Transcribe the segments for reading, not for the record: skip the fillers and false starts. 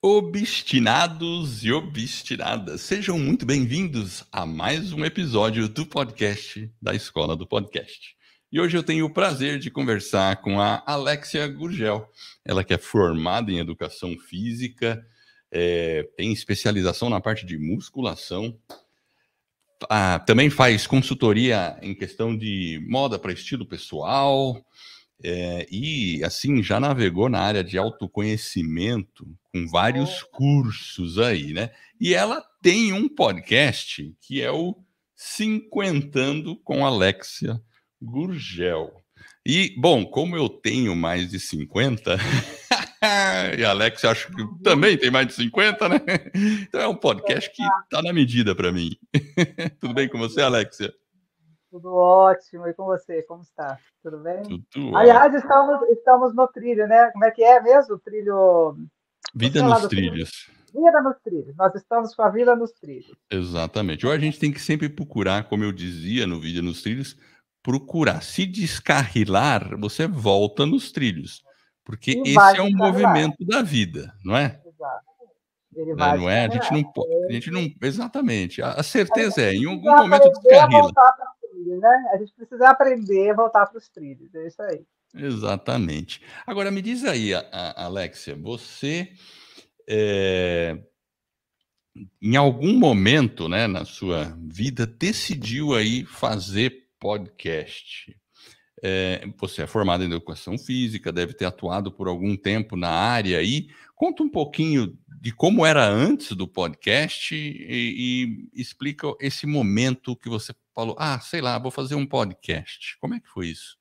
Obstinados e obstinadas, sejam muito bem-vindos a mais um episódio do podcast da Escola do Podcast. E hoje eu tenho o prazer de conversar com a Alexia Gurgel. Ela que é formada em Educação Física, tem especialização na parte de musculação, também faz consultoria em questão de moda para estilo pessoal, e assim já navegou na área de autoconhecimento com vários cursos aí, né? E ela tem um podcast que é o Cinquentando com Alexia Gurgel. E, bom, como eu tenho mais de 50, e a Alexia acho que também tem mais de 50, né? Então é um podcast que tá na medida para mim. Tudo bem com você, Alexia? Tudo ótimo. E com você, como está? Tudo bem? Tudo Aliás, ótimo. estamos no trilho, né? Como é que é mesmo? O trilho. Vida Você é lá nos do trilho? trilhos. Vida nos trilhos. Nós estamos com a vida nos trilhos. Exatamente. Ou a gente tem que sempre procurar, como eu dizia no vídeo nos trilhos, procurar. Se descarrilar, você volta nos trilhos. Porque E esse vai é um descarrilar. movimento da vida, não é? Exato. Ele Né, vai não é? A gente descarrilar. não pode. A gente não. Exatamente. A A certeza gente é, em algum precisa momento aprender a descarrila. voltar para os trilhos, né? A gente precisa aprender a voltar para os trilhos. É isso aí. Exatamente. Agora me diz aí, Alexia, você é, em algum momento, né, na sua vida, decidiu aí fazer podcast. Você é formado em educação física, deve ter atuado por algum tempo na área aí. Conta um pouquinho de como era antes do podcast e explica esse momento que você falou, sei lá, vou fazer um podcast. Como é que foi isso?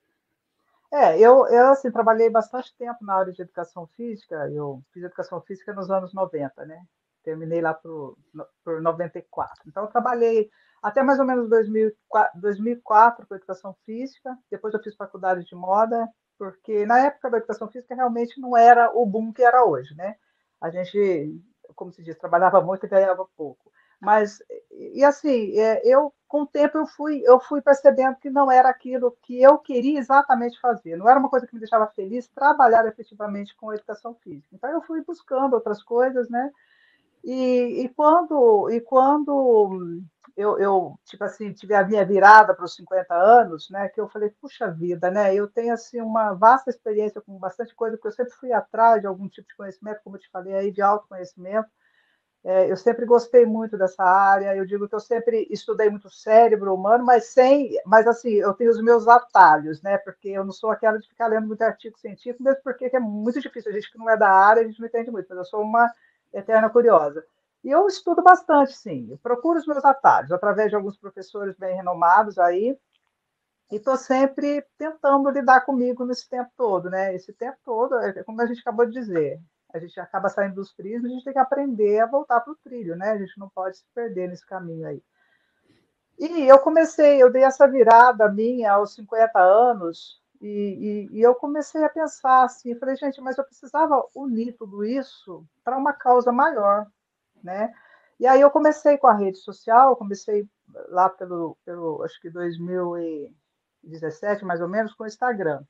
Eu assim, trabalhei bastante tempo na área de educação física. Eu fiz educação física nos anos 90, né? Terminei lá por 94. Então, eu trabalhei até mais ou menos 2004 com educação física. Depois, eu fiz faculdade de moda, porque na época da educação física realmente não era o boom que era hoje, né? A gente, como se diz, trabalhava muito e ganhava pouco. Mas, e assim, eu com o tempo eu fui percebendo que não era aquilo que eu queria exatamente fazer. Não era uma coisa que me deixava feliz trabalhar efetivamente com a educação física. Então eu fui buscando outras coisas, né? E quando eu tipo assim, tive a minha virada para os 50 anos, né, que eu falei, puxa vida, né, eu tenho assim uma vasta experiência com bastante coisa, porque eu sempre fui atrás de algum tipo de conhecimento, como eu te falei aí, de autoconhecimento. Eu sempre gostei muito dessa área. Eu digo que eu sempre estudei muito cérebro humano, mas assim, eu tenho os meus atalhos, né? Porque eu não sou aquela de ficar lendo muito artigo científico, mesmo porque é muito difícil. A gente que não é da área, a gente não entende muito, mas eu sou uma eterna curiosa. E eu estudo bastante, sim. Eu procuro os meus atalhos através de alguns professores bem renomados aí, e estou sempre tentando lidar comigo nesse tempo todo, né? Esse tempo todo, como a gente acabou de dizer, a gente acaba saindo dos trilhos, a gente tem que aprender a voltar para o trilho, né? A gente não pode se perder nesse caminho aí. E eu dei essa virada minha aos 50 anos, e eu comecei a pensar assim, falei, gente, mas eu precisava unir tudo isso para uma causa maior, né? E aí eu comecei com a rede social, comecei lá pelo acho que 2017, mais ou menos, com o Instagram.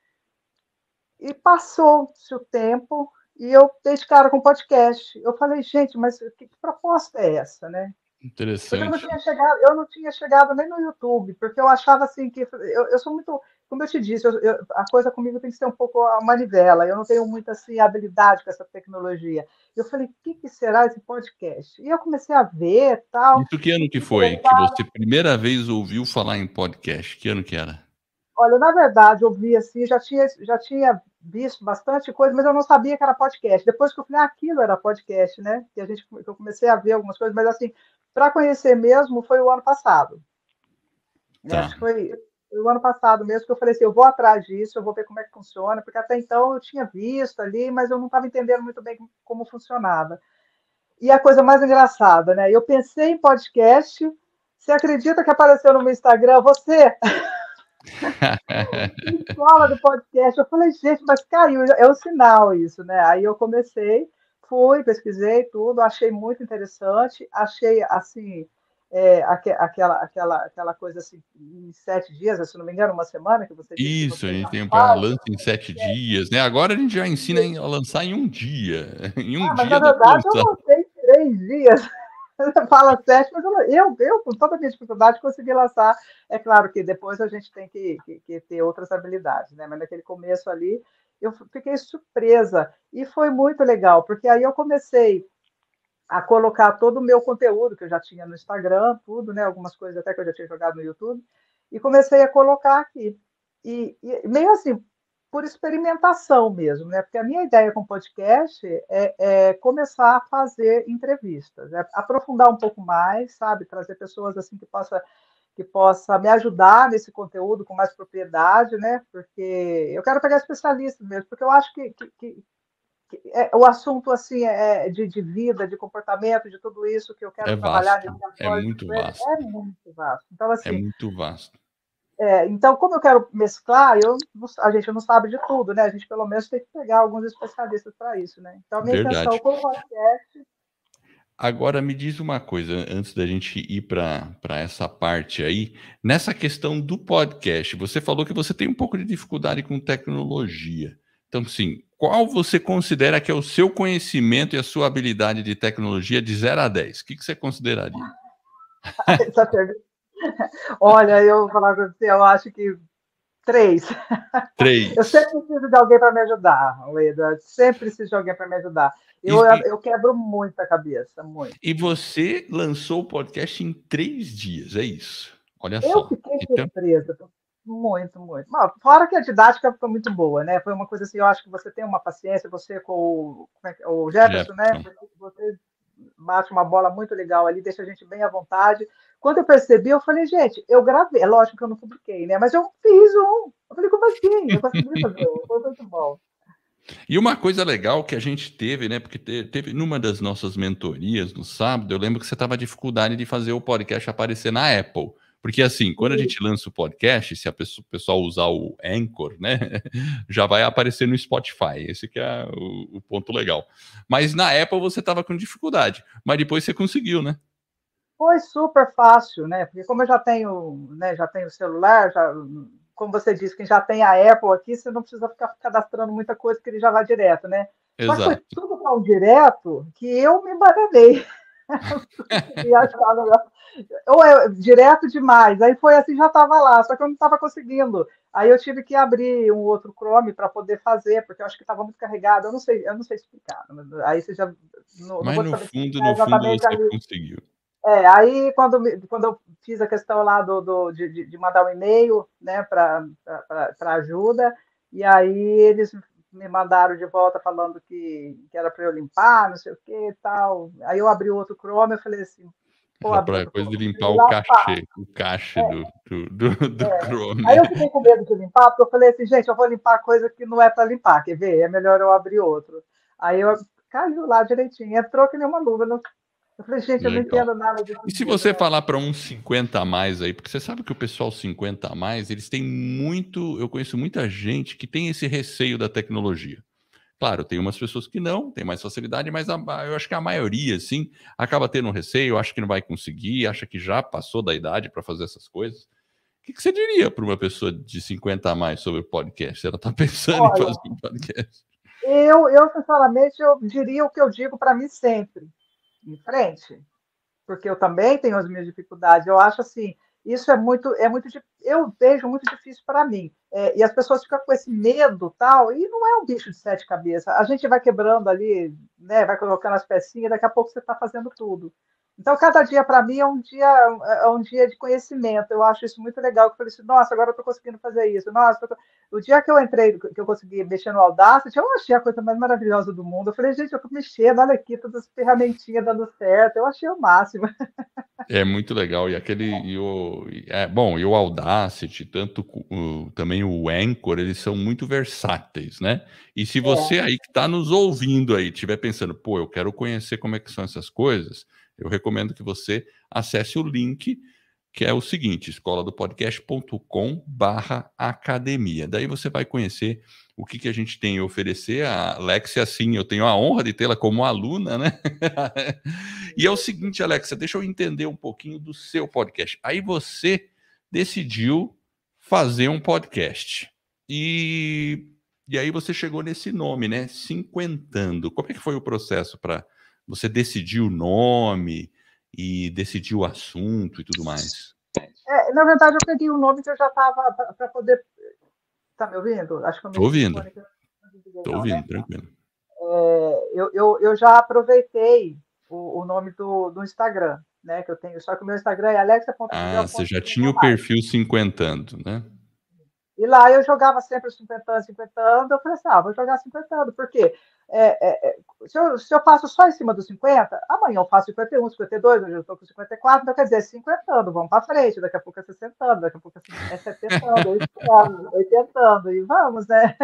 E passou-se o tempo e eu dei de cara com o podcast. Eu falei, gente, mas que proposta é essa, né? Porque Interessante. eu não tinha chegado nem no YouTube, porque eu achava assim que eu sou muito, como eu te disse, a coisa comigo tem que ser um pouco a manivela. Eu não tenho muita assim habilidade com essa tecnologia. Eu falei, o que será esse podcast? E eu comecei a ver tal, Isso que ano que fiquei foi que interessada. você primeira vez ouviu falar em podcast? Que ano que era? Olha, na verdade, eu vi assim, já tinha visto bastante coisa, mas eu não sabia que era podcast. Depois que eu falei, aquilo era podcast, né? Que eu comecei a ver algumas coisas, mas assim, para conhecer mesmo foi o ano passado. Né? Tá. Acho que foi o ano passado mesmo que eu falei assim, eu vou atrás disso, eu vou ver como é que funciona, porque até então eu tinha visto ali, mas eu não estava entendendo muito bem como funcionava. E a coisa mais engraçada, né? Eu pensei em podcast, você acredita que apareceu no meu Instagram você? Escola do podcast. Eu falei, gente, mas caiu, é um sinal isso, né? Aí eu comecei, fui, pesquisei tudo, achei muito interessante, achei assim, aquela coisa assim, em 7 dias, se não me engano, uma semana, que você disse que Isso, a você gente já tem o faz. lança em 7 dias, né? Agora a gente já ensina a lançar em um dia. Em um Mas na dia dá para verdade eu lançar. lancei em 3 dias. Você fala 7, mas eu, com toda a minha dificuldade, consegui lançar. É claro que depois a gente tem que ter outras habilidades, né? Mas naquele começo ali, eu fiquei surpresa. E foi muito legal, porque aí eu comecei a colocar todo o meu conteúdo que eu já tinha no Instagram, tudo, né? Algumas coisas até que eu já tinha jogado no YouTube, e comecei a colocar aqui. E meio assim, por experimentação mesmo, né? Porque a minha ideia com o podcast é começar a fazer entrevistas, aprofundar um pouco mais, sabe? Trazer pessoas assim que possa me ajudar nesse conteúdo com mais propriedade, né? Porque eu quero pegar especialistas mesmo, porque eu acho o assunto assim de vida, de comportamento, de tudo isso que eu quero É trabalhar vasto, nesse é acordo muito com ele vasto, é muito vasto. Então, é assim, muito vasto. então, como eu quero mesclar, a gente não sabe de tudo, né? A gente pelo menos tem que pegar alguns especialistas para isso, né? Então, a minha intenção Verdade. com o podcast. Agora me diz uma coisa, antes da gente ir para essa parte aí, nessa questão do podcast, você falou que você tem um pouco de dificuldade com tecnologia. Então, sim, qual você considera que é o seu conhecimento e a sua habilidade de tecnologia de 0 a 10? O que você consideraria? Essa pergunta. Olha, eu vou falar com você, eu acho que 3. Eu Três. sempre preciso de alguém para me ajudar, Eduardo. Sempre preciso de alguém para me ajudar. E, Eu, e, eu quebro muito a cabeça, muito. e você lançou o podcast em 3 dias, é isso. Olha Eu só. fiquei Então, surpresa, muito, muito. Bom, fora que a didática foi muito boa, né? Foi uma coisa assim, eu acho que você tem uma paciência, você com o Jefferson, né? Jefferson. Você bate uma bola muito legal ali, deixa a gente bem à vontade. Quando eu percebi, eu falei, gente, eu gravei. É lógico que eu não publiquei, né? Mas eu fiz um. Eu falei, como assim? Eu consegui fazer um. Foi muito bom. E uma coisa legal que a gente teve, né? Porque teve numa das nossas mentorias no sábado, eu lembro que você tava dificuldade de fazer o podcast aparecer na Apple. Porque assim, quando a E gente lança o podcast, se o pessoal usar o Anchor, né, já vai aparecer no Spotify. Esse que é o ponto legal. Mas na Apple você tava com dificuldade, mas depois você conseguiu, né? foi super fácil, né? Porque como eu já tenho, né, já tenho celular, como você disse, quem já tem a Apple aqui, você não precisa ficar cadastrando muita coisa, que ele já vai direto, né? Só que foi Exato. tudo tão direto que eu me bananei. E achava, ou é direto demais. Aí foi assim, já estava lá, só que eu não estava conseguindo. Aí eu tive que abrir um outro Chrome para poder fazer, porque eu acho que estava muito carregado. Eu não sei explicar. Aí você já não Mas vou no saber fundo, explicar no fundo exatamente você ali. conseguiu. Aí quando eu fiz a questão lá de mandar um e-mail, né, para ajuda, e aí eles me mandaram de volta falando que era para eu limpar, não sei o que e tal. Aí eu abri o outro Chrome e falei assim, vou Era abrir para outro coisa de Chrome. limpar E lá, pá. o cache do Aí Chrome. eu fiquei com medo de limpar, porque eu falei assim, gente, eu vou limpar coisa que não é para limpar, quer ver? É melhor eu abrir outro. Aí eu caiu lá direitinho, entrou que nem uma luva. Eu falei, gente, eu não Legal. entendo nada disso E se mesmo, você né? falar para uns 50 a mais aí, porque você sabe que o pessoal 50 a mais, eles têm muito, eu conheço muita gente que tem esse receio da tecnologia. Claro, tem umas pessoas que não, tem mais facilidade, mas eu acho que a maioria, sim, acaba tendo um receio, acha que não vai conseguir, acha que já passou da idade para fazer essas coisas. O que você diria para uma pessoa de 50 a mais sobre o podcast? Ela está pensando em fazer Olha, um podcast. eu sinceramente, eu diria o que eu digo para mim sempre, em frente, porque eu também tenho as minhas dificuldades. Eu acho assim, isso eu vejo muito difícil para mim. E as pessoas ficam com esse medo tal, e não é um bicho de 7 cabeças. A gente vai quebrando ali, né, vai colocando as pecinhas, daqui a pouco você está fazendo tudo. Então, cada dia para mim é um dia de conhecimento. Eu acho isso muito legal. Eu falei assim, nossa, agora eu estou conseguindo fazer isso. Nossa, o dia que eu entrei, que eu consegui mexer no Audacity, eu achei a coisa mais maravilhosa do mundo. Eu falei, gente, eu estou mexendo, olha aqui, todas as ferramentinhas dando certo. Eu achei o máximo. É muito legal. Bom, e o Audacity, também o Anchor, eles são muito versáteis, né? E se você É. aí que está nos ouvindo aí, estiver pensando, pô, eu quero conhecer como é que são essas coisas, eu recomendo que você acesse o link, que é o seguinte, escoladopodcast.com/academia. Daí você vai conhecer o que a gente tem a oferecer. A Alexia, sim, eu tenho a honra de tê-la como aluna, né? E é o seguinte, Alexa, deixa eu entender um pouquinho do seu podcast. Aí você decidiu fazer um podcast. E aí você chegou nesse nome, né? Cinquentando. Como é que foi o processo para você decidir o nome e decidir o assunto e tudo mais? Na verdade, eu peguei um nome que eu já estava para poder. Tá me ouvindo? Acho que eu Tô mexi no ouvindo, fone aqui, não desliguei, tô não, né? ouvindo, tranquilo. Eu já aproveitei o nome do Instagram, né? Que eu tenho, só que o meu Instagram é Ah, você já tinha o alexa.gurgel. perfil cinquentando, né? E lá eu jogava sempre os 50 anos, 50 anos, eu falei assim, vou jogar 50 anos, porque se eu faço só em cima dos 50, amanhã eu faço 51, 52, hoje eu estou com 54, então quer dizer, 50 anos, vamos para frente, daqui a pouco é 60 anos, daqui a pouco é 70 anos, 80 anos, 80 anos, e vamos, né?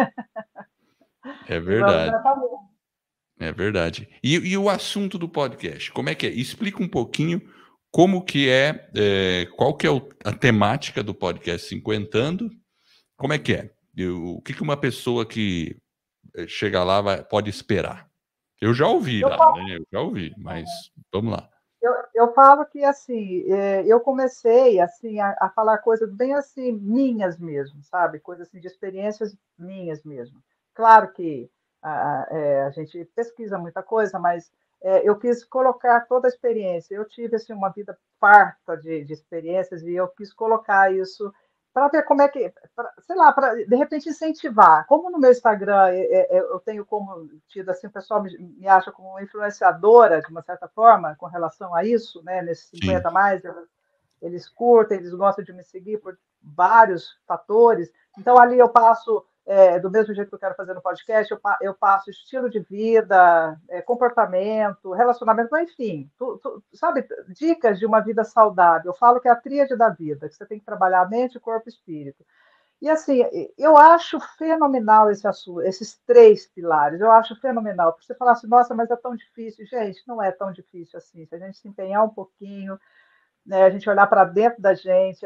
É E vamos verdade, nessa linha. é verdade. E o assunto do podcast, como é que é? Explica um pouquinho como que qual que é a temática do podcast Cinquentando. Como é que é? O que que uma pessoa que chega lá pode esperar? Eu já ouvi Eu, lá, falo- né? Eu já ouvi, mas vamos lá. eu falo que, assim, eu comecei, assim, a falar coisas bem, assim, minhas mesmo, sabe? Coisas, assim, de experiências minhas mesmo. Claro que a gente pesquisa muita coisa, mas eu quis colocar toda a experiência. Eu tive, assim, uma vida farta de experiências e eu quis colocar isso para ver como é que, sei lá, para de repente incentivar. Como no meu Instagram eu tenho como tido assim, o pessoal me acha como influenciadora de uma certa forma com relação a isso, né? Nesses Sim. 50 a mais, eles curtem, eles gostam de me seguir por vários fatores. Então, ali eu passo, do mesmo jeito que eu quero fazer no podcast, eu passo estilo de vida, comportamento, relacionamento, enfim, sabe, dicas de uma vida saudável. Eu falo que é a tríade da vida, que você tem que trabalhar a mente, corpo e espírito. E assim, eu acho fenomenal esse assunto, esses três pilares, eu acho fenomenal. Porque você fala assim, nossa, mas é tão difícil. Gente, não é tão difícil assim. Se a gente se empenhar um pouquinho, né, a gente olhar para dentro da gente,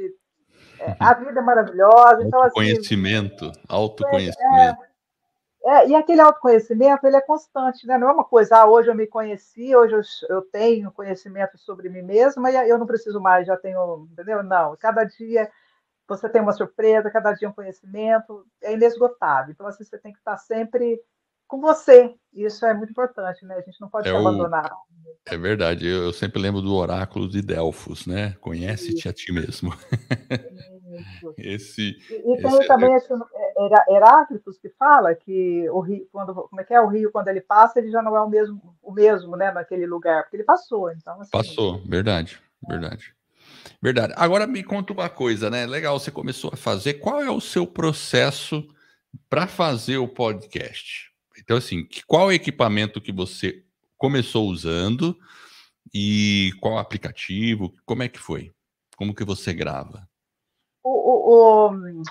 a vida é maravilhosa, então assim, Autoconhecimento, autoconhecimento. e aquele autoconhecimento, ele é constante, né? Não é uma coisa, hoje eu me conheci, hoje eu tenho conhecimento sobre mim mesma e eu não preciso mais, já tenho, entendeu? Não, cada dia você tem uma surpresa, cada dia um conhecimento, é inesgotável. Então, assim, você tem que estar sempre com você. Isso é muito importante, né? A gente não pode É, se o, abandonar. é verdade, eu sempre lembro do oráculo de Delfos, né? Conhece-te a ti mesmo. Isso. Esse, E esse tem também esse Heráclitos que fala que o rio, como é que é o rio quando ele passa, ele já não é o mesmo, né, naquele lugar, porque ele passou. Então, assim, passou, verdade, verdade. Verdade. Agora me conta uma coisa, né? Legal, você começou a fazer. Qual é o seu processo para fazer o podcast? Então, assim, qual equipamento que você começou usando e qual aplicativo? Como é que foi? Como que você grava? o, o,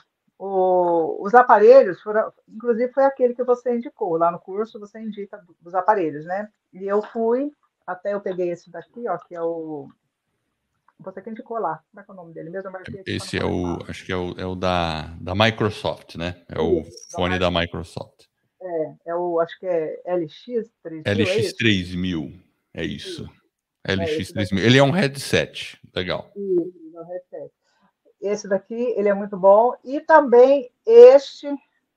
os aparelhos foram, inclusive foi aquele que você indicou lá no curso, você indica os aparelhos, né? E eu fui, até eu peguei esse daqui, ó, que é você que indicou lá, como é que é o nome dele? Mesmo eu marquei aqui para não Esse é poder o, falar. acho que é o da Microsoft, né? É o Isso, fone da Microsoft. acho que é LX 3000, é isso? LX3000, é isso. Isso, esse daqui. LX3000. Ele é um headset, legal. Isso, não repete. Esse daqui, ele é muito bom. E também este,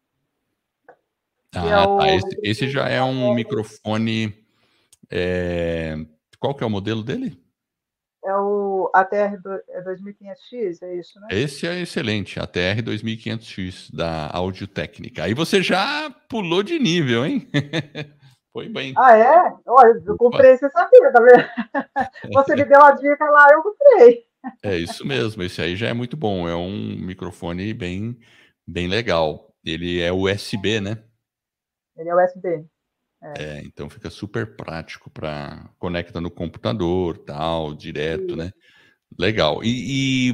que é Ah, tá. o Esse já microfone é um ATR, microfone. é, Qual que é o modelo dele? é o ATR 2500X, é isso, né? Esse é excelente, a TR 2500X da Audio Técnica. Aí você já pulou de nível, hein? Foi bem. Ah, é? Olha, eu Opa, comprei sem saber, tá vendo? Você me deu a dica lá, eu comprei. é isso mesmo. Esse aí já é muito bom. É um microfone bem, bem legal. Ele é USB, né? Ele é USB. É. Então fica super prático para conecta no computador, tal, direto, E né? Legal. E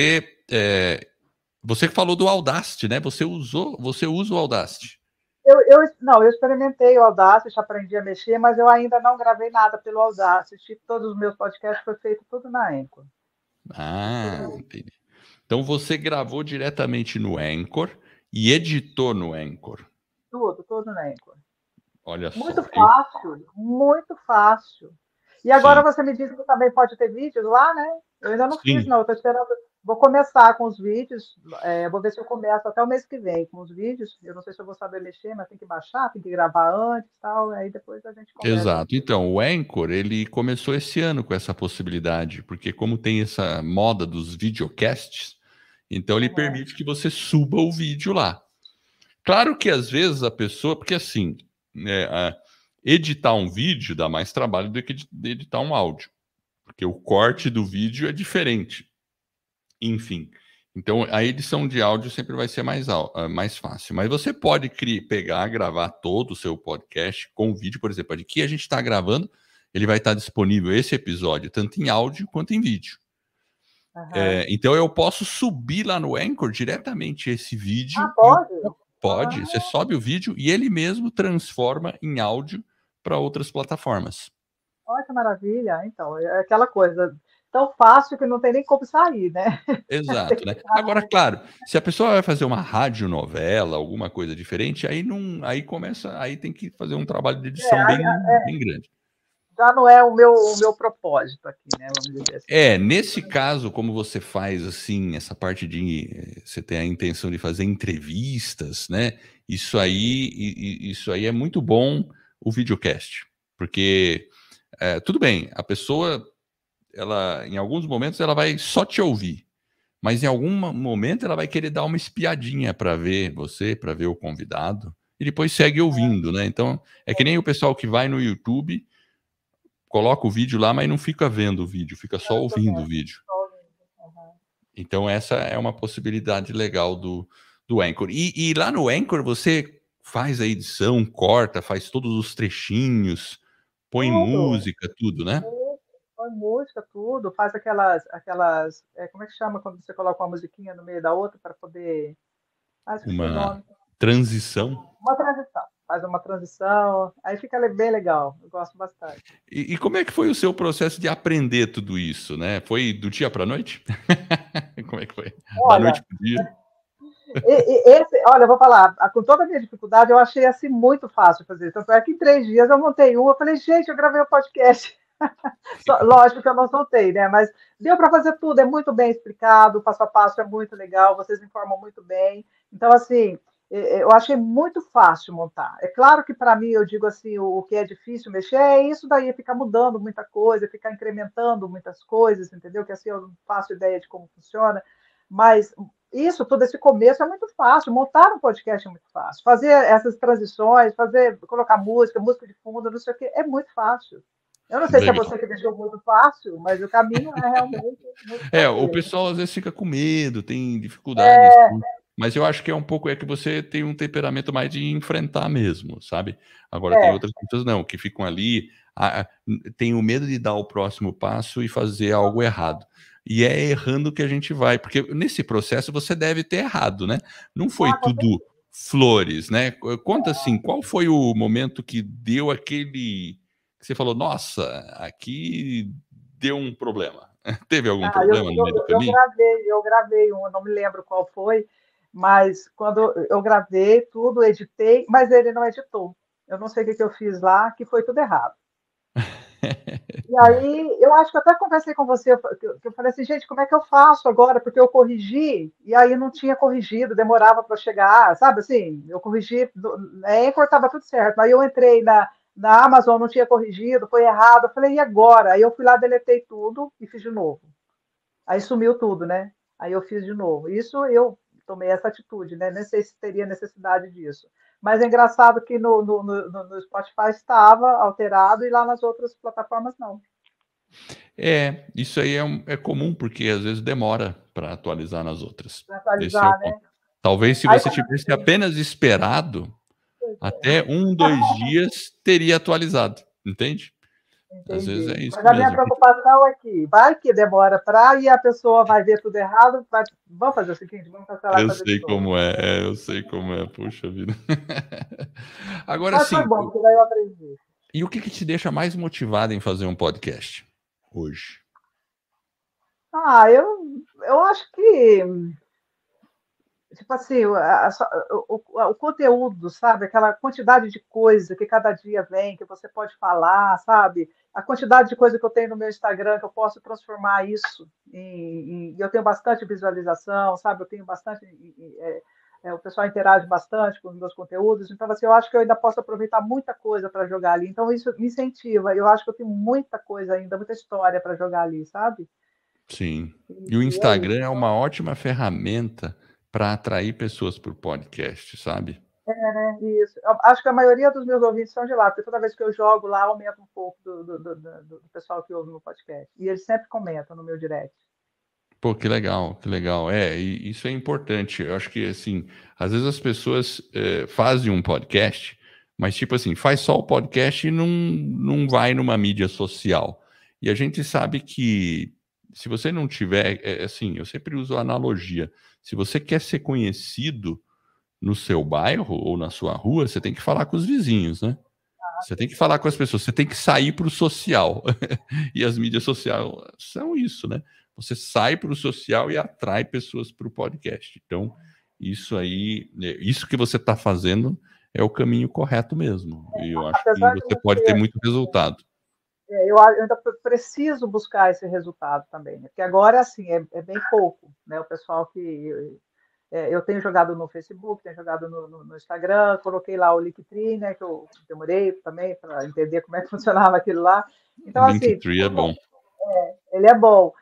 você falou do Audacity, né? Você usa o Audacity. não, eu experimentei o Audacity, aprendi a mexer, mas eu ainda não gravei nada pelo Audacity. Todos os meus podcasts foi feito tudo na Anchor. Ah, entendi. Então você gravou diretamente no Anchor e editou no Anchor. Tudo na Anchor. Olha Muito só. fácil, muito fácil. E agora sim, você me disse que também pode ter vídeos lá, né? Eu ainda não fiz, sim. não. Eu estou esperando. Vou começar com os vídeos. Vou ver se eu começo até o mês que vem com os vídeos. Eu não sei se eu vou saber mexer, mas tem que baixar, tem que gravar antes e tal. Aí depois a gente conversa Exato. aqui. Então, o Anchor, ele começou esse ano com essa possibilidade, porque como tem essa moda dos videocasts, então ele Uhum. permite que você suba o vídeo lá. Claro que às vezes a pessoa, porque assim, editar um vídeo dá mais trabalho do que editar um áudio, porque o corte do vídeo é diferente. Enfim. Então, a edição de áudio sempre vai ser mais fácil. Mas você pode pegar, gravar todo o seu podcast com vídeo, por exemplo, de que a gente está gravando, ele vai estar disponível esse episódio, tanto em áudio quanto em vídeo. Uhum. Então, eu posso subir lá no Anchor diretamente esse Ah, vídeo e pode? pode, você Ah, sobe o vídeo e ele mesmo transforma em áudio para outras plataformas. olha que maravilha. Então, é aquela coisa tão fácil que não tem nem como sair, né? Tem Exato, que né? ficar Agora, claro, se a pessoa vai fazer uma radionovela, alguma coisa diferente, aí não, aí começa, aí tem que fazer um trabalho de edição é, bem grande. já não é o meu propósito aqui, né? Vamos dizer assim. Nesse caso, como você faz assim, essa parte de você tem a intenção de fazer entrevistas, né? Isso aí é muito bom o videocast, porque tudo bem, a pessoa, ela, em alguns momentos, ela vai só te ouvir. Mas em algum momento ela vai querer dar uma espiadinha para ver você, para ver o convidado, e depois segue ouvindo, né? Então, é que nem o pessoal que vai no YouTube, coloca o vídeo lá, mas não fica vendo o vídeo, fica Eu só não tô ouvindo o vendo, vídeo. tô ouvindo. Uhum. Então, essa é uma possibilidade legal do Anchor. E lá no Anchor você faz a edição, corta, faz todos os trechinhos, põe Tudo. música, tudo, né? Isso. Põe música, tudo. Faz como é que chama quando você coloca uma musiquinha no meio da outra para poder. Ah, esqueci o Uma nome. transição. Uma transição. Faz uma transição. Aí fica bem legal. Eu gosto bastante. E como é que foi o seu processo de aprender tudo isso, né? Foi do dia para a noite? Como é que foi? Da Olha, noite para o dia? olha, eu vou falar, com toda a minha dificuldade, eu achei assim muito fácil fazer. Tanto é que em 3 dias eu montei um, eu falei, gente, eu gravei um podcast. Lógico que eu não soltei, né? Mas deu para fazer tudo, é muito bem explicado, o passo a passo é muito legal, vocês informam muito bem. Então, assim, eu achei muito fácil montar. É claro que para mim, eu digo assim, o que é difícil mexer é isso daí, é ficar mudando muita coisa, ficar incrementando muitas coisas, entendeu? Que assim eu não faço ideia de como funciona. Mas isso, todo esse começo é muito fácil. Montar um podcast é muito fácil. Fazer essas transições, colocar música de fundo, não sei o quê, é muito fácil. Eu não sei se é Legal. você que deixou muito fácil, mas o caminho é realmente muito O tranquilo. pessoal às vezes fica com medo, tem dificuldades, sim. Mas eu acho que é um pouco que você tem um temperamento mais de enfrentar mesmo, sabe? Agora tem É, outras pessoas não, que ficam ali, tem o medo de dar o próximo passo e fazer algo errado. E é errando que a gente vai, porque nesse processo você deve ter errado, né? Não foi com tudo certeza. flores, né? Conta assim, qual foi o momento que deu aquele que você falou, nossa, aqui deu um problema. Teve algum Ah, eu, problema no eu, meio do eu caminho? gravei um, eu não me lembro qual foi, mas quando eu gravei tudo, editei, mas ele não editou. Eu não sei o que que eu fiz lá, que foi tudo errado. E aí, eu acho que eu até conversei com você, que eu falei assim, gente, como é que eu faço agora? Porque eu corrigi, e aí não tinha corrigido, demorava para chegar, sabe assim? Eu corrigi, cortava tudo certo. Aí eu entrei na Amazon, não tinha corrigido, foi errado. Eu falei, e agora? Aí eu fui lá, deletei tudo e fiz de novo. Aí sumiu tudo, né? Aí eu fiz de novo. Isso eu tomei essa atitude, né? Nem sei se teria necessidade disso. Mas é engraçado que no Spotify estava alterado e lá nas outras plataformas não. Isso aí é comum, porque às vezes demora para atualizar nas outras. Para Esse é o atualizar, ponto. né? Talvez se Aí você quando tivesse apenas esperado, Pois é, até 2 dias teria atualizado, entende? Às vezes é entendi. isso Mas a minha mesmo. preocupação é que vai que demora para e a pessoa vai ver tudo errado, vamos fazer o seguinte, vamos cancelar e Eu fazer de sei novo. como é, eu sei como é, puxa vida. Agora Mas foi sim, bom, porque daí eu aprendi. e o que te deixa mais motivado em fazer um podcast hoje? Ah, eu acho que tipo assim, o conteúdo, sabe? Aquela quantidade de coisa que cada dia vem, que você pode falar, sabe? A quantidade de coisa que eu tenho no meu Instagram, que eu posso transformar isso eu tenho bastante visualização, sabe? Eu tenho bastante. O pessoal interage bastante com os meus conteúdos, então assim, eu acho que eu ainda posso aproveitar muita coisa para jogar ali. Então, isso me incentiva. Eu acho que eu tenho muita coisa ainda, muita história para jogar ali, sabe? Sim. E o E é Instagram isso. é uma ótima ferramenta para atrair pessoas para o podcast, sabe? Isso. Eu acho que a maioria dos meus ouvintes são de lá, porque toda vez que eu jogo lá, aumenta um pouco do pessoal que ouve no podcast. E eles sempre comentam no meu direct. Pô, que legal, que legal. É, e isso é importante. Eu acho que, assim, às vezes as pessoas fazem um podcast, mas, tipo assim, faz só o podcast e não vai numa mídia social. E a gente sabe que se você não tiver, assim, eu sempre uso a analogia. Se você quer ser conhecido no seu bairro ou na sua rua, você tem que falar com os vizinhos, né? Você tem que falar com as pessoas, você tem que sair para o social. E as mídias sociais são isso, né? Você sai para o social e atrai pessoas para o podcast. Então, isso aí, isso que você está fazendo é o caminho correto mesmo. E eu acho que Apesar de você não pode ter ser. muito resultado. Eu ainda preciso buscar esse resultado também, né? Porque agora, assim, é bem pouco, né? O pessoal que. Eu tenho jogado no Facebook, tenho jogado no Instagram, coloquei lá o Linktree, né? Que eu demorei também para entender como é que funcionava aquilo lá. Então, assim, Linktree é bom. ele é bom.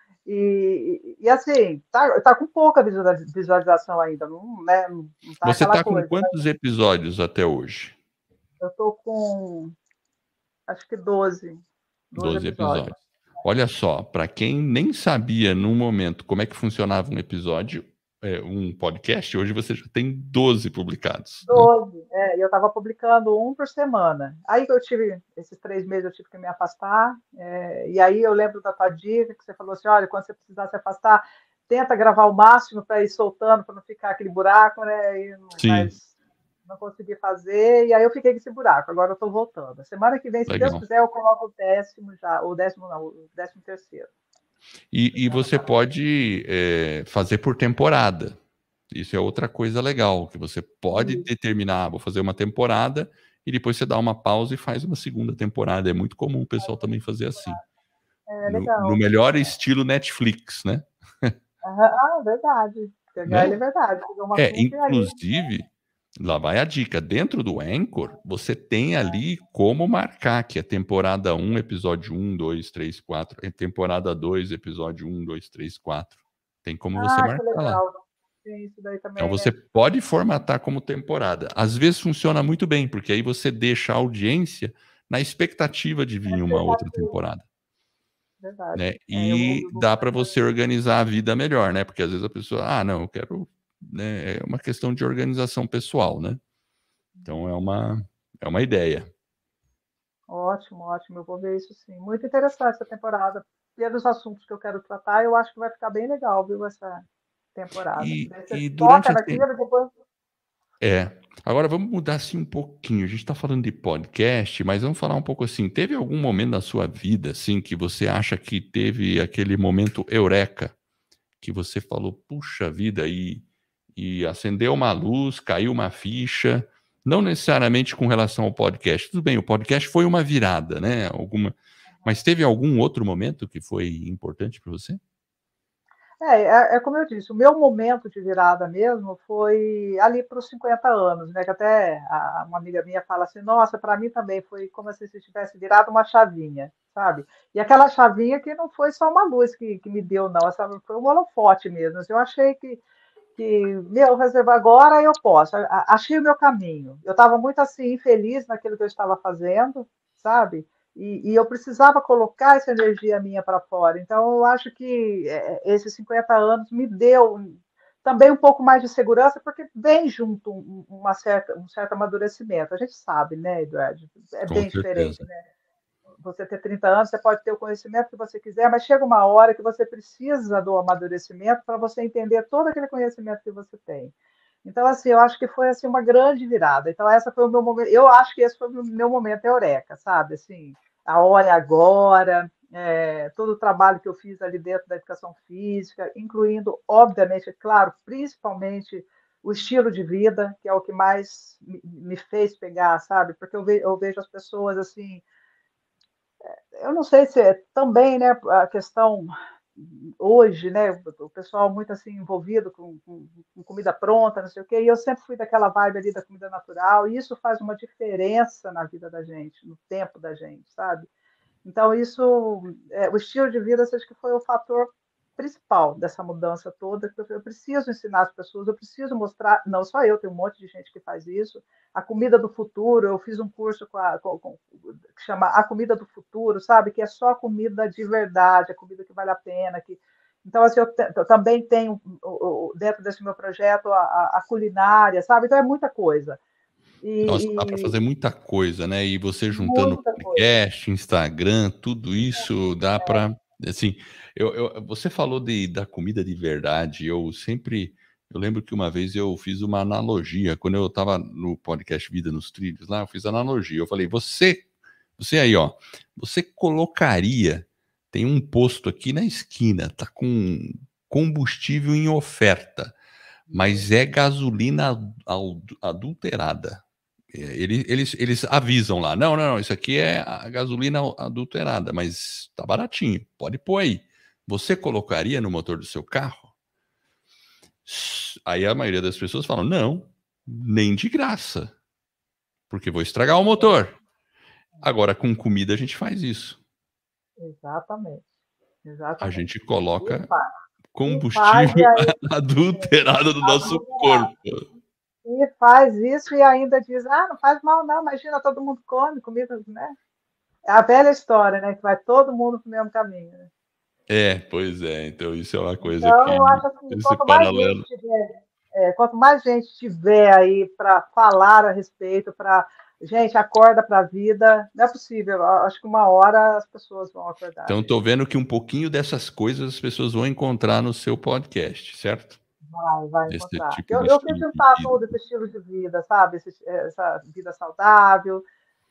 Assim, tá com pouca visualização ainda, não, né, não tá Você aquela está com coisa, né? quantos episódios até hoje? Eu tô com, acho que 12 12 episódios. episódios. Olha só, para quem nem sabia no momento como é que funcionava um episódio, um podcast, hoje você já tem 12 publicados, né? 12, e eu estava publicando um por semana. Aí que eu tive, esses 3 meses eu tive que me afastar, e aí eu lembro da tua dica, que você falou assim, olha, quando você precisar se afastar, tenta gravar o máximo para ir soltando, para não ficar aquele buraco, né? Sim, Mas não consegui fazer, e aí eu fiquei com esse buraco, agora eu estou voltando. Semana que vem, se Deus legal. quiser, eu coloco o 10º já, o 10º não, o 13º. E você pode fazer por temporada. Isso é outra coisa legal, que você pode determinar, vou fazer uma temporada, e depois você dá uma pausa e faz uma segunda temporada. É muito comum o pessoal também fazer assim. É No legal. melhor estilo Netflix, né? Verdade. Pegar ele é Né? verdade. Pegar um assunto e aí. Inclusive, lá vai a dica. Dentro do Anchor, você tem ali como marcar que é temporada um episódio um 2 3 4 é temporada 2 episódio um 2 3 quatro. Tem como você Que marcar lá. legal. Tem isso daí Então também, você né? pode formatar como temporada. Às vezes funciona muito bem, porque aí você deixa a audiência na expectativa de É vir uma outra expectativa, temporada, verdade. né? Eu vou, E eu vou dá para começar. você organizar a vida melhor, né? Porque às vezes a pessoa, não, eu quero, né? É uma questão de organização pessoal, né? Então é uma ideia. Ótimo, ótimo. Eu vou ver isso sim. Muito interessante essa temporada. Pelos assuntos que eu quero tratar, eu acho que vai ficar bem legal, viu, essa temporada. E, Daí você e toca durante assim, naquilo e depois. é. Agora vamos mudar assim um pouquinho. A gente está falando de podcast, mas vamos falar um pouco assim. Teve algum momento da sua vida assim que você acha que teve aquele momento eureka, que você falou, puxa vida, e acendeu uma luz, caiu uma ficha, não necessariamente com relação ao podcast. Tudo bem, o podcast foi uma virada, né? Mas teve algum outro momento que foi importante para você? É como eu disse, o meu momento de virada mesmo foi ali para os 50 anos, né? Que até uma amiga minha fala assim, nossa, para mim também foi como se tivesse virado uma chavinha, sabe? E aquela chavinha que não foi só uma luz que me deu, não, essa foi um holofote mesmo. Assim, eu achei meu, reservar agora eu posso, achei o meu caminho. Eu estava muito assim, infeliz naquilo que eu estava fazendo, sabe? E eu precisava colocar essa energia minha para fora. Então, eu acho que esses 50 anos me deu também um pouco mais de segurança, porque vem junto um certo amadurecimento. A gente sabe, né, Eduardo? É Com bem diferente, certeza. né? Você ter 30 anos, você pode ter o conhecimento que você quiser, mas chega uma hora que você precisa do amadurecimento para você entender todo aquele conhecimento que você tem. Então, assim, eu acho que foi assim uma grande virada. Então, essa foi o meu momento. Eu acho que esse foi o meu momento eureka, sabe? Assim, a hora é agora, todo o trabalho que eu fiz ali dentro da educação física, incluindo, obviamente, é claro, principalmente o estilo de vida, que é o que mais me fez pegar, sabe? Porque eu vejo as pessoas assim, eu não sei se é também, né, a questão hoje, né, o pessoal muito assim envolvido com comida pronta, não sei o quê, e eu sempre fui daquela vibe ali da comida natural, e isso faz uma diferença na vida da gente, no tempo da gente, sabe? Então, isso, o estilo de vida, acho que foi o fator principal dessa mudança toda, que eu preciso ensinar as pessoas, eu preciso mostrar, não só eu, tem um monte de gente que faz isso, a comida do futuro, eu fiz um curso que chama A Comida do Futuro, sabe, que é só comida de verdade, a comida que vale a pena, que então, assim, eu também tenho, dentro desse meu projeto, a culinária, sabe? Então, é muita coisa. Nossa, dá para E fazer muita coisa, né? E você juntando muita coisa. podcast, Instagram, tudo isso dá para, assim, você falou da comida de verdade. Eu lembro que uma vez eu fiz uma analogia quando eu estava no podcast Vida nos Trilhos lá, eu fiz analogia. Eu falei, você aí, ó, você colocaria, tem um posto aqui na esquina, tá com combustível em oferta, mas é gasolina adulterada. Eles avisam lá, não, não, não, isso aqui é a gasolina adulterada, mas tá baratinho, pode pôr aí. Você colocaria no motor do seu carro? Aí a maioria das pessoas falam, não, nem de graça, porque vou estragar o motor. Agora, com comida a gente faz isso. Exatamente, A exatamente. gente E coloca faz, e faz, e combustível aí adulterado no nosso corpo. e faz isso e ainda diz, ah, não faz mal não, imagina, todo mundo come comida, né? É a velha história, né? Que vai todo mundo pro mesmo caminho, né? É, pois é, então isso é uma coisa Então, que eu acho assim, esse paralelo. quanto mais gente tiver aí para falar a respeito, para gente, acorda para a vida, não é possível. Eu acho que uma hora as pessoas vão acordar, Então, gente. estou vendo que um pouquinho dessas coisas as pessoas vão encontrar no seu podcast, certo? Vai Esse encontrar. tipo de Eu quis estilo de juntar vida. todo esse estilo de vida, sabe? Essa vida saudável,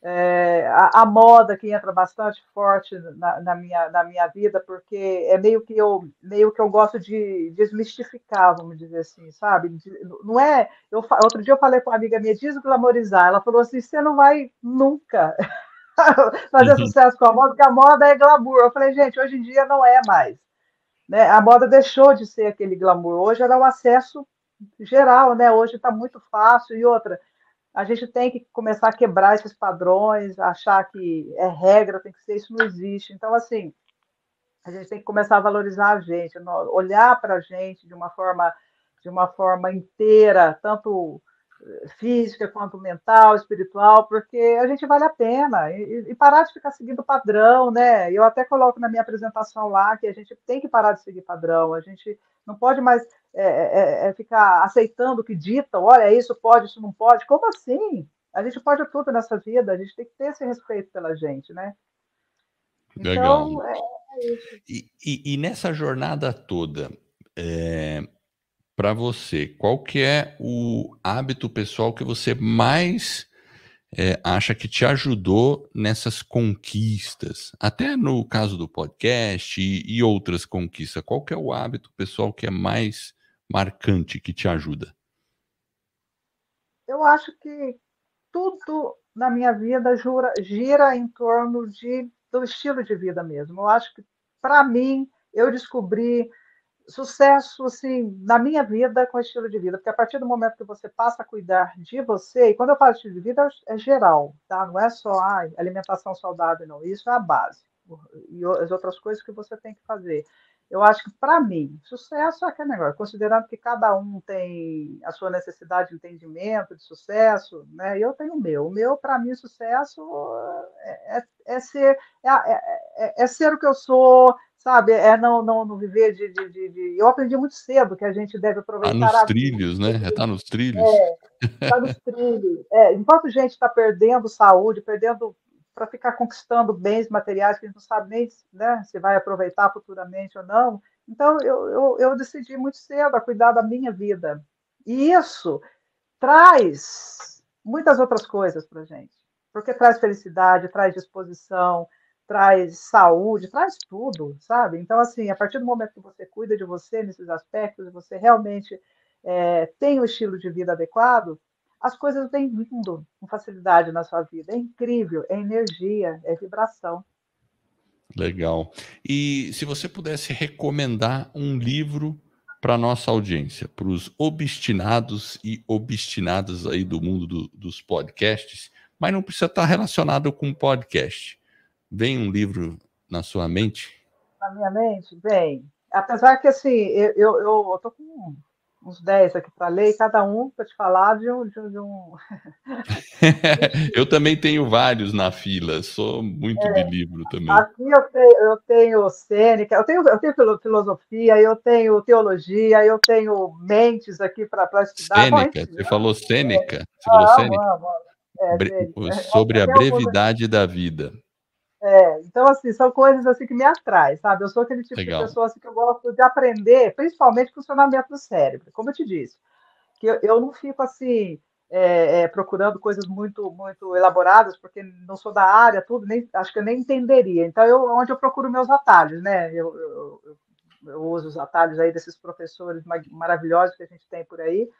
a moda que entra bastante forte na minha vida, porque é meio que eu gosto de desmistificar, vamos dizer assim, sabe? Não é. Outro dia eu falei com uma amiga minha, desglamorizar. Ela falou assim: você não vai nunca fazer Uhum. sucesso com a moda, porque a moda é glamour. Eu falei, gente, hoje em dia não é mais, né? A moda deixou de ser aquele glamour. Hoje ela é o acesso geral, né? Hoje está muito fácil. E outra, a gente tem que começar a quebrar esses padrões, achar que é regra, tem que ser, isso não existe. Então, assim, a gente tem que começar a valorizar a gente, olhar para a gente de uma forma inteira, tanto física quanto mental, espiritual, porque a gente vale a pena e parar de ficar seguindo padrão, né? Eu até coloco na minha apresentação lá que a gente tem que parar de seguir padrão, a gente não pode mais ficar aceitando o que dita, olha, isso pode, isso não pode. Como assim? A gente pode tudo nessa vida, a gente tem que ter esse respeito pela gente, né? Legal. Então, é isso. E nessa jornada toda, para você, qual que é o hábito pessoal que você mais acha que te ajudou nessas conquistas? Até no caso do podcast e outras conquistas, qual que é o hábito pessoal que é mais marcante, que te ajuda? Eu acho que tudo na minha vida gira em torno do estilo de vida mesmo. Eu acho que, para mim, eu descobri sucesso assim na minha vida com estilo de vida, porque a partir do momento que você passa a cuidar de você, e quando eu falo estilo de vida é geral, tá? Não é só alimentação saudável, não. Isso é a base e as outras coisas que você tem que fazer. Eu acho que para mim sucesso é aquele negócio, considerando que cada um tem a sua necessidade de entendimento de sucesso, né? Eu tenho o meu. O meu para mim sucesso é ser é ser o que eu sou, sabe? É não viver Eu aprendi muito cedo que a gente deve Tá aproveitar nos a vida. trilhos, né? Tá nos trilhos. Está nos trilhos. Enquanto a gente está perdendo saúde, perdendo para ficar conquistando bens materiais que a gente não sabe nem, né, se vai aproveitar futuramente ou não. Então, eu decidi muito cedo a cuidar da minha vida. E isso traz muitas outras coisas para a gente, porque traz felicidade, traz disposição, traz saúde, traz tudo, sabe? Então, assim, a partir do momento que você cuida de você nesses aspectos, você realmente tem o estilo de vida adequado, as coisas vêm vindo com facilidade na sua vida. É incrível, é energia, é vibração. Legal. E se você pudesse recomendar um livro para nossa audiência, para os obstinados e obstinadas aí do mundo dos podcasts, mas não precisa estar relacionado com podcast. Vem um livro na sua mente? Na minha mente, bem, apesar que assim, eu tô com uns 10 aqui para ler, e cada um, para te falar, de um Eu também tenho vários na fila, sou muito de livro também. aqui eu tenho Sêneca, eu tenho filosofia, eu tenho teologia, eu tenho mentes aqui para estudar. Bom, Sêneca, enfim, você falou Sêneca? Você falou amo, Sêneca? amo, amo. Sêneca. Sobre a Tem alguns brevidade da vida. então, assim, são coisas assim que me atraem, sabe? Eu sou aquele tipo de Legal. pessoa assim, que eu gosto de aprender, principalmente o funcionamento do cérebro, como eu te disse. Que eu não fico assim procurando coisas muito muito elaboradas, porque não sou da área, tudo, nem, acho que eu nem entenderia. Então, onde eu procuro meus atalhos, né? Eu uso os atalhos aí desses professores maravilhosos que a gente tem por aí.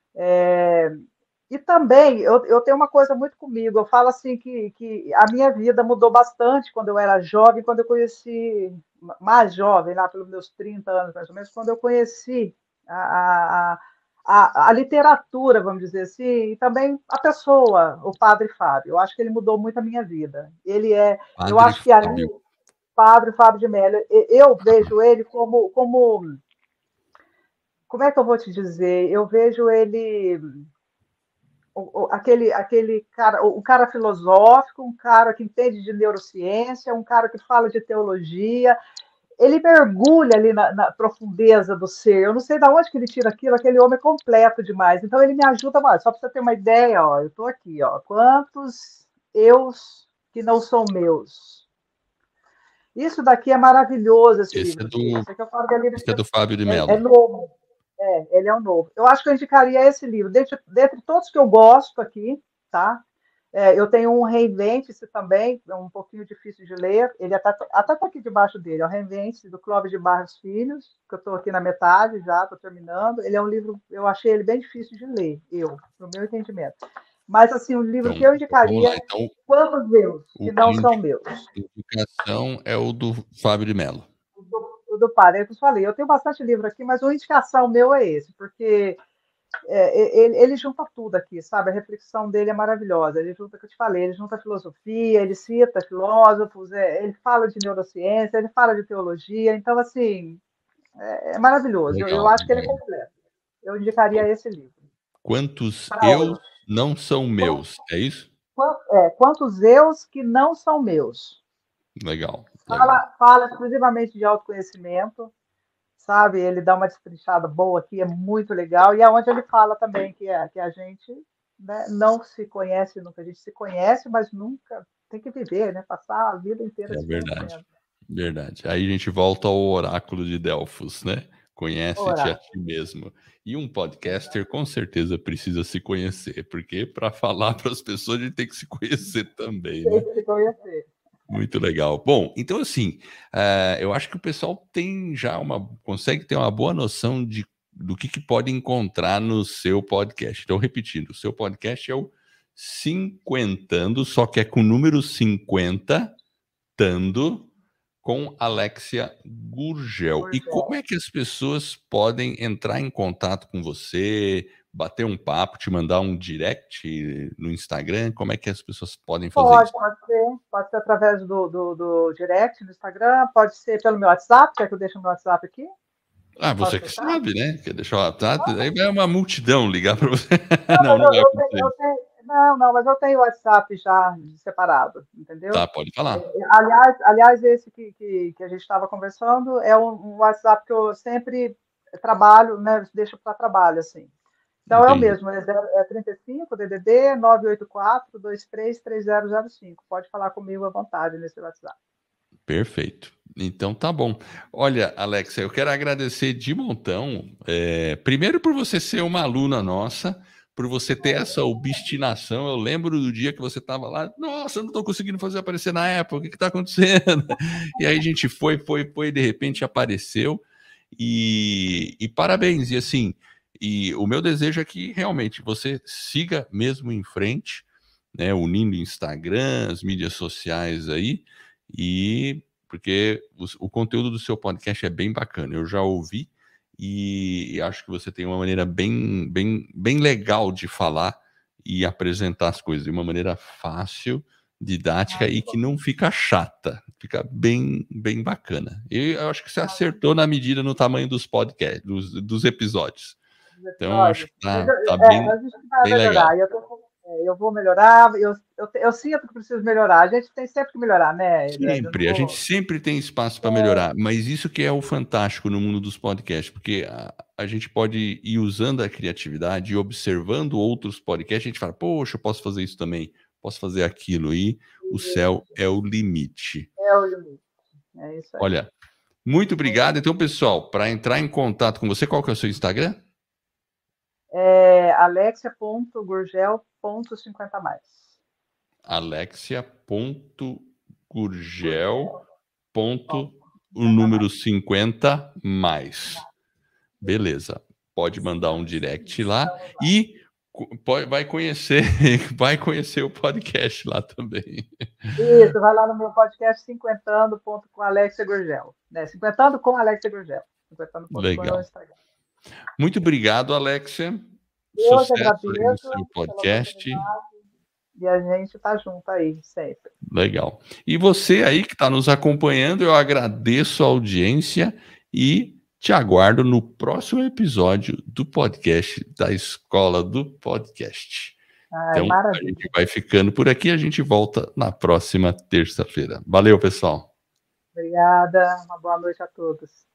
E também eu tenho uma coisa muito comigo. Eu falo assim que a minha vida mudou bastante quando eu era jovem, quando eu conheci, mais jovem, lá pelos meus 30 anos mais ou menos, quando eu conheci a, a literatura, vamos dizer assim, e também a pessoa, o Padre Fábio. Eu acho que ele mudou muito a minha vida. Eu Padre acho que ali, Fábio. Padre Fábio de Mello, eu vejo ele como é que eu vou te dizer? Eu vejo ele aquele cara, o cara filosófico, um cara que entende de neurociência, um cara que fala de teologia, ele mergulha ali na profundeza do ser. Eu não sei de onde que ele tira aquilo, aquele homem é completo demais. Então ele me ajuda mais. Só para você ter uma ideia, ó, eu estou aqui, ó, quantos eus que não são meus. Isso daqui é maravilhoso, esse Esse é livro dele. do, Isso aqui eu falo que é livro esse é do Fábio de é Mello. novo. Ele é um novo. Eu acho que eu indicaria esse livro. Dentre todos que eu gosto aqui, tá? Eu tenho um Reinvente-se também, é um pouquinho difícil de ler. Ele até está aqui debaixo dele, o Reinvente-se, do Clóvis de Barros Filhos, que eu estou aqui na metade já, estou terminando. Ele é um livro, eu achei ele bem difícil de ler, no meu entendimento. Mas, assim, um livro Então, que eu vamos lá. indicaria, Então, Quantos Deus, o que não de são meus. indicação é o do Fábio de Mello. O do padre, é o que eu falei. Eu tenho bastante livro aqui, mas uma indicação meu é esse, porque ele junta tudo aqui, sabe? A reflexão dele é maravilhosa. Ele junta, que eu te falei, ele junta filosofia, ele cita filósofos, ele fala de neurociência, ele fala de teologia. Então, assim, é maravilhoso. Eu Legal, acho que ele é legal. completo. Eu indicaria esse livro. Quantos Para eu hoje. não são meus? É isso? Quantos eus que não são meus? Legal, legal. Fala exclusivamente de autoconhecimento, sabe? Ele dá uma destrinchada boa aqui, é muito legal. E é onde ele fala também que a gente, né, não se conhece nunca. A gente se conhece, mas nunca tem que viver, né? Passar a vida inteira É se verdade, conhecendo. verdade. Aí a gente volta ao oráculo de Delfos, né? Conhece-te a Orar. ti mesmo. E um podcaster com certeza precisa se conhecer, porque para falar para as pessoas a gente tem que se conhecer também, Tem né? que se conhecer. Muito legal. Bom, então assim, eu acho que o pessoal tem já consegue ter uma boa noção do que pode encontrar no seu podcast. Então, repetindo, o seu podcast é o Cinquentando, só que é com o número 50, Tando, com Alexia Gurgel. E Gurgel. como é que as pessoas podem entrar em contato com você, bater um papo, te mandar um direct no Instagram? Como é que as pessoas podem fazer isso? Pode ser através do direct no Instagram, pode ser pelo meu WhatsApp, quer que eu deixe o meu WhatsApp aqui? Ah, Posso você que deixar? sabe, né? Quer deixar o WhatsApp? Aí vai uma multidão ligar para você. Não, Não, mas não vai acontecer. não, mas eu tenho o WhatsApp já separado, entendeu? Tá, pode falar. Aliás, esse que a gente estava conversando é um WhatsApp que eu sempre trabalho, né? Deixo para trabalho, assim. Então é o Entendi. mesmo, é 35 DDD 984 233005. Pode falar comigo à vontade nesse WhatsApp. Perfeito. Então tá bom. Olha, Alexa, eu quero agradecer de montão. Primeiro por você ser uma aluna nossa, por você ter essa obstinação. Eu lembro do dia que você estava lá, nossa, eu não estou conseguindo fazer aparecer na Apple, o que está acontecendo? E aí a gente foi, de repente apareceu. E parabéns. E assim, E o meu desejo é que realmente você siga mesmo em frente, né, unindo Instagram, as mídias sociais aí, e porque o conteúdo do seu podcast é bem bacana. Eu já ouvi e acho que você tem uma maneira bem legal de falar e apresentar as coisas de uma maneira fácil, didática e que não fica chata, fica bem bacana. E eu acho que você acertou na medida no tamanho dos podcasts, dos episódios. Então, acho que tá Vai bem legal. melhorar. Eu vou melhorar. Eu sinto que preciso melhorar. A gente tem sempre que melhorar, né, Eduardo? Sempre, a gente sempre tem espaço para melhorar, mas isso que é o fantástico no mundo dos podcasts, porque a gente pode ir usando a criatividade e observando outros podcasts, a gente fala, poxa, eu posso fazer isso também, posso fazer aquilo, e o céu é o limite. É o limite. É isso aí. Olha, muito obrigado. Então, pessoal, para entrar em contato com você, qual que é o seu Instagram? Alexia.gurgel.50+. Alexia.gurgel. O número 50+. Beleza. Pode mandar um direct lá e vai conhecer o podcast lá também. Isso, vai lá no meu podcast 50 com Alexia Gurgel. Né? 50 com Alexia Gurgel. 50 Legal. no Instagram. Muito obrigado, Alexia. Eu Sucesso agradeço aí no seu podcast. E a gente tá junto aí, sempre. Legal. E você aí que está nos acompanhando, eu agradeço a audiência e te aguardo no próximo episódio do podcast da Escola do Podcast. Então, maravilha. a gente vai ficando por aqui, a gente volta na próxima terça-feira. Valeu, pessoal. Obrigada, uma boa noite a todos.